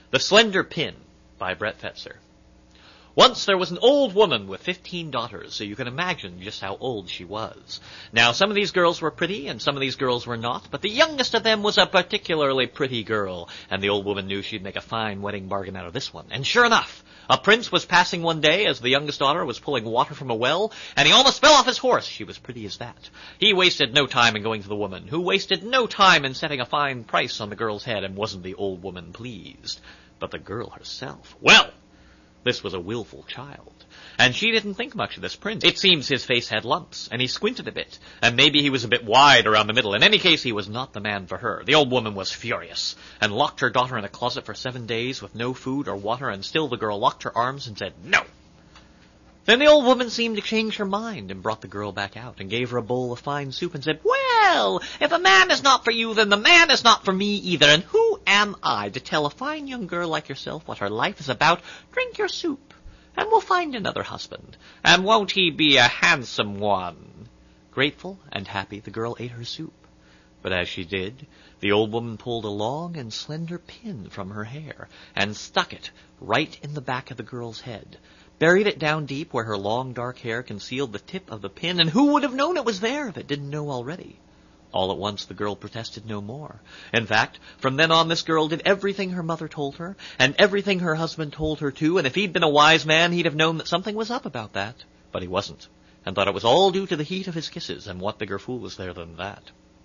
The Slender Pin by Brett Fetzer. Once there was an old woman with 15 daughters, so you can imagine just how old she was. Now, some of these girls were pretty, and some of these girls were not, but the youngest of them was a particularly pretty girl, and the old woman knew she'd make a fine wedding bargain out of this one. And sure enough, a prince was passing one day as the youngest daughter was pulling water from a well, and he almost fell off his horse. She was pretty as that. He wasted no time in going to the woman, who wasted no time in setting a fine price on the girl's head, and wasn't the old woman pleased. But the girl herself, well, this was a willful child, and she didn't think much of this prince. It seems his face had lumps, and he squinted a bit, and maybe he was a bit wide around the middle. In any case, he was not the man for her. The old woman was furious, and locked her daughter in a closet for 7 days with no food or water, and still the girl locked her arms and said, "No." Then the old woman seemed to change her mind and brought the girl back out and gave her a bowl of fine soup and said, "Well, if a man is not for you, then the man is not for me either, and who am I to tell a fine young girl like yourself what her life is about? Drink your soup, and we'll find another husband, and won't he be a handsome one?" Grateful and happy, the girl ate her soup. But as she did, the old woman pulled a long and slender pin from her hair and stuck it right in the back of the girl's head, buried it down deep where her long dark hair concealed the tip of the pin, and who would have known it was there if it didn't know already? All at once the girl protested no more. In fact, from then on this girl did everything her mother told her, and everything her husband told her too, and if he'd been a wise man, he'd have known that something was up about that. But he wasn't, and thought it was all due to the heat of his kisses, and what bigger fool was there than that?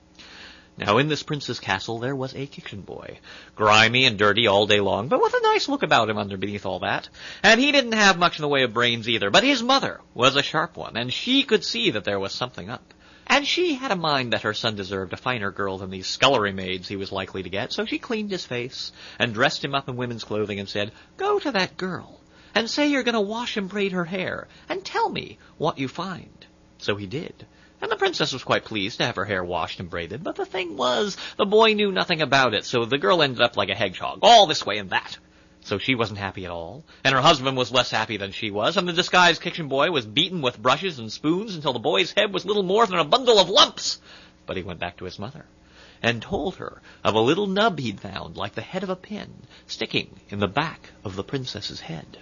Now, in this prince's castle there was a kitchen boy, grimy and dirty all day long, but with a nice look about him underneath all that. And he didn't have much in the way of brains either, but his mother was a sharp one, and she could see that there was something up. And she had a mind that her son deserved a finer girl than these scullery maids he was likely to get, so she cleaned his face and dressed him up in women's clothing and said, "Go to that girl and say you're going to wash and braid her hair, and tell me what you find." So he did. And the princess was quite pleased to have her hair washed and braided, but the thing was, the boy knew nothing about it, so the girl ended up like a hedgehog, all this way and that. So she wasn't happy at all, and her husband was less happy than she was, and the disguised kitchen boy was beaten with brushes and spoons until the boy's head was little more than a bundle of lumps. But he went back to his mother and told her of a little nub he'd found, like the head of a pin, sticking in the back of the princess's head.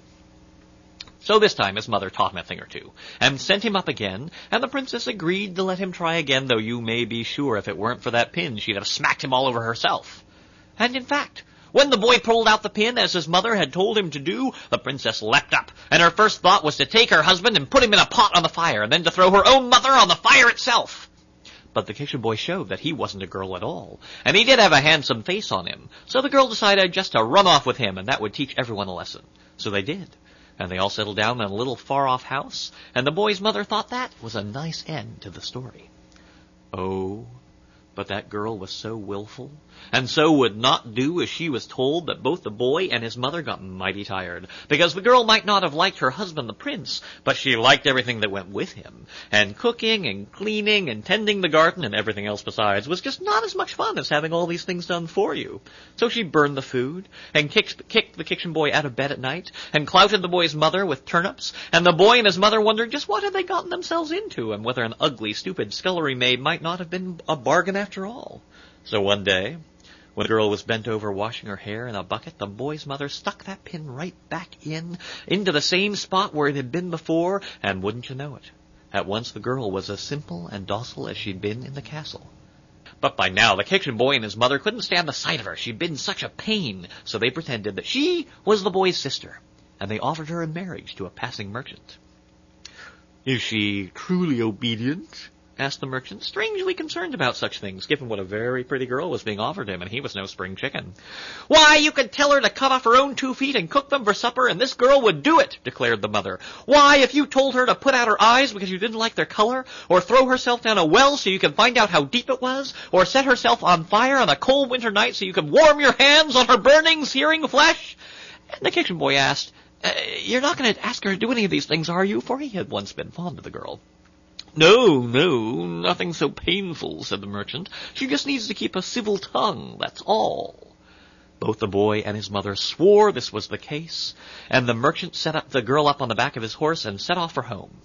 So this time his mother taught him a thing or two, and sent him up again, and the princess agreed to let him try again, though you may be sure if it weren't for that pin, she'd have smacked him all over herself. And in fact, when the boy pulled out the pin, as his mother had told him to do, the princess leapt up, and her first thought was to take her husband and put him in a pot on the fire, and then to throw her own mother on the fire itself. But the kitchen boy showed that he wasn't a girl at all, and he did have a handsome face on him, so the girl decided just to run off with him, and that would teach everyone a lesson. So they did. And they all settled down in a little far-off house, and the boy's mother thought that was a nice end to the story. Oh, but that girl was so willful, and so would not do as she was told, that both the boy and his mother got mighty tired, because the girl might not have liked her husband the prince, but she liked everything that went with him, and cooking and cleaning and tending the garden and everything else besides was just not as much fun as having all these things done for you. So she burned the food, and kicked the kitchen boy out of bed at night, and clouted the boy's mother with turnips, and the boy and his mother wondered just what had they gotten themselves into, and whether an ugly, stupid scullery maid might not have been a bargain after all. So one day, when the girl was bent over washing her hair in a bucket, the boy's mother stuck that pin right back into the same spot where it had been before, and wouldn't you know it, at once the girl was as simple and docile as she'd been in the castle. But by now the kitchen boy and his mother couldn't stand the sight of her. She'd been such a pain, so they pretended that she was the boy's sister, and they offered her in marriage to a passing merchant. "Is she truly obedient?" asked the merchant, strangely concerned about such things, given what a very pretty girl was being offered him, and he was no spring chicken. "Why, you could tell her to cut off her own 2 feet and cook them for supper, and this girl would do it," declared the mother. "Why, if you told her to put out her eyes because you didn't like their color, or throw herself down a well so you could find out how deep it was, or set herself on fire on a cold winter night so you could warm your hands on her burning, searing flesh?" And the kitchen boy asked, "You're not going to ask her to do any of these things, are you?" For he had once been fond of the girl. No, nothing so painful," said the merchant. "She just needs to keep a civil tongue, that's all." Both the boy and his mother swore this was the case, and the merchant set the girl up on the back of his horse and set off for home.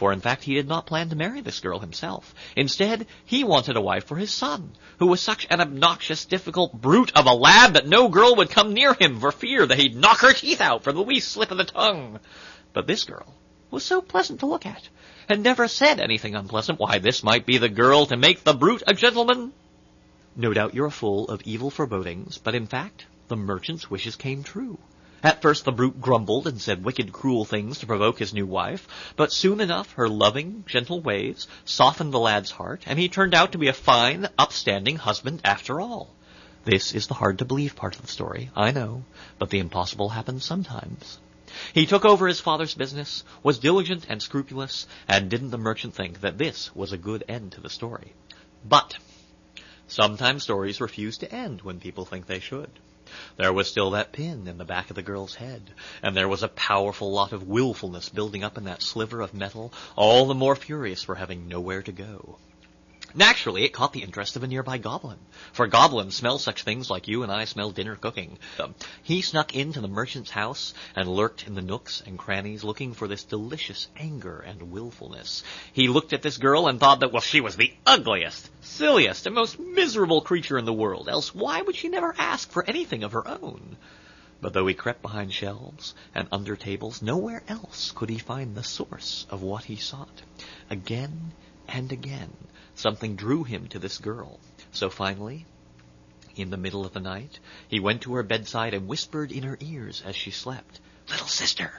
for in fact he did not plan to marry this girl himself. Instead, he wanted a wife for his son, who was such an obnoxious, difficult brute of a lad that no girl would come near him for fear that he'd knock her teeth out for the least slip of the tongue. But this girl was so pleasant to look at, and never said anything unpleasant. Why, this might be the girl to make the brute a gentleman. No doubt you're full of evil forebodings, but in fact, the merchant's wishes came true. At first the brute grumbled and said wicked, cruel things to provoke his new wife, but soon enough her loving, gentle ways softened the lad's heart, and he turned out to be a fine, upstanding husband after all. This is the hard-to-believe part of the story, I know, but the impossible happens sometimes. He took over his father's business, was diligent and scrupulous, and didn't the merchant think that this was a good end to the story? But sometimes stories refuse to end when people think they should. There was still that pin in the back of the girl's head, and there was a powerful lot of willfulness building up in that sliver of metal, all the more furious for having nowhere to go. Naturally, it caught the interest of a nearby goblin, for goblins smell such things like you and I smell dinner cooking. He snuck into the merchant's house and lurked in the nooks and crannies looking for this delicious anger and willfulness. He looked at this girl and thought that, well, she was the ugliest, silliest, and most miserable creature in the world, else why would she never ask for anything of her own? But though he crept behind shelves and under tables, nowhere else could he find the source of what he sought. Again and again, something drew him to this girl. So finally, in the middle of the night, he went to her bedside and whispered in her ears as she slept, little sister,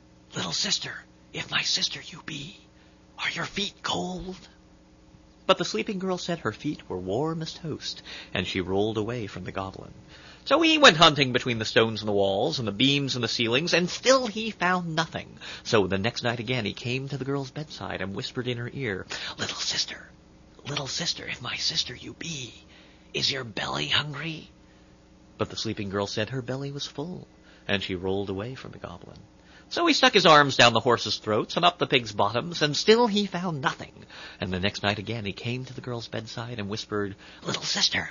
if my sister you be, are your feet cold?" But the sleeping girl said her feet were warm as toast, and she rolled away from the goblin. So he went hunting between the stones in the walls and the beams in the ceilings, and still he found nothing. So the next night again he came to the girl's bedside and whispered in her ear, little sister, if my sister you be, is your belly hungry?" But the sleeping girl said her belly was full, and she rolled away from the goblin. So he stuck his arms down the horses' throats and up the pigs' bottoms, and still he found nothing. And the next night again he came to the girl's bedside and whispered, little sister,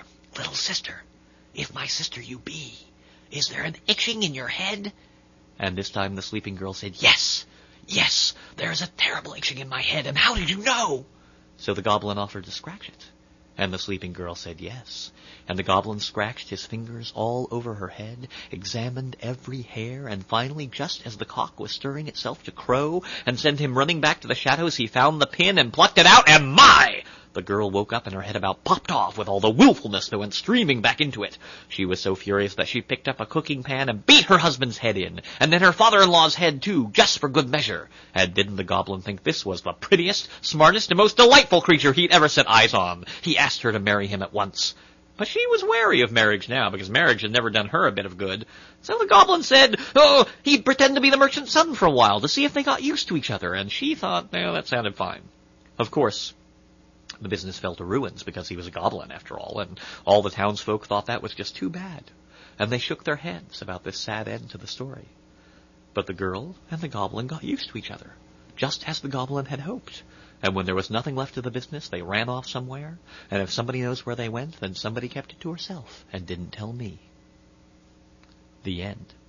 if my sister you be, is there an itching in your head?" And this time the sleeping girl said, Yes, there is a terrible itching in my head, and how did you know?" So the goblin offered to scratch it, and the sleeping girl said yes, and the goblin scratched his fingers all over her head, examined every hair, and finally, just as the cock was stirring itself to crow and send him running back to the shadows, he found the pin and plucked it out, and my! The girl woke up and her head about popped off with all the willfulness that went streaming back into it. She was so furious that she picked up a cooking pan and beat her husband's head in, and then her father-in-law's head too, just for good measure. And didn't the goblin think this was the prettiest, smartest, and most delightful creature he'd ever set eyes on? He asked her to marry him at once. But she was wary of marriage now, because marriage had never done her a bit of good. So the goblin said, he'd pretend to be the merchant's son for a while to see if they got used to each other, and she thought, that sounded fine. Of course, the business fell to ruins because he was a goblin after all, and all the townsfolk thought that was just too bad, and they shook their heads about this sad end to the story. But the girl and the goblin got used to each other, just as the goblin had hoped, and when there was nothing left of the business, they ran off somewhere, and if somebody knows where they went, then somebody kept it to herself and didn't tell me. The end.